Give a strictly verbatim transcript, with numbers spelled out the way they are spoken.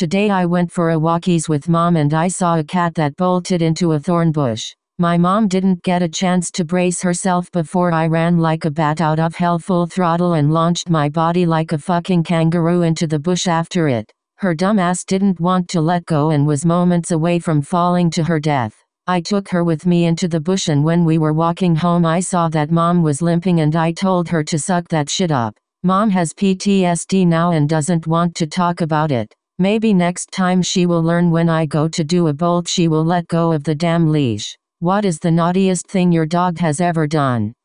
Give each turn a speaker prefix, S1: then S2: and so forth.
S1: Today I went for a walkies with mom and I saw a cat that bolted into a thorn bush. My mom didn't get a chance to brace herself before I ran like a bat out of hell full throttle and launched my body like a fucking kangaroo into the bush after it. Her dumb ass didn't want to let go and was moments away from falling to her death. I took her with me into the bush and when we were walking home I saw that mom was limping and I told her to suck that shit up. Mom has P T S D now and doesn't want to talk about it. Maybe next time she will learn when I go to do a bolt she will let go of the damn leash. What is the naughtiest thing your dog has ever done?